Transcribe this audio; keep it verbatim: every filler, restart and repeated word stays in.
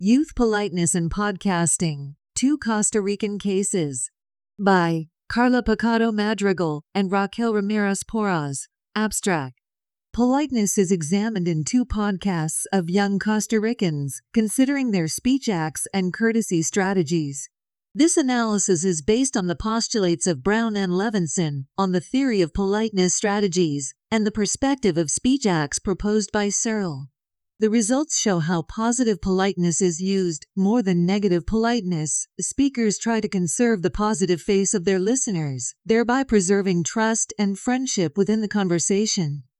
Youth Politeness in Podcasting, Two Costa Rican Cases, by Carla Picado Madrigal and Raquel Ramirez Porras. Abstract. Politeness is examined in two podcasts of young Costa Ricans, considering their speech acts and courtesy strategies. This analysis is based on the postulates of Brown and Levinson on the theory of politeness strategies and the perspective of speech acts proposed by Searle. The results show how positive politeness is used more than negative politeness. Speakers try to conserve the positive face of their listeners, thereby preserving trust and friendship within the conversation.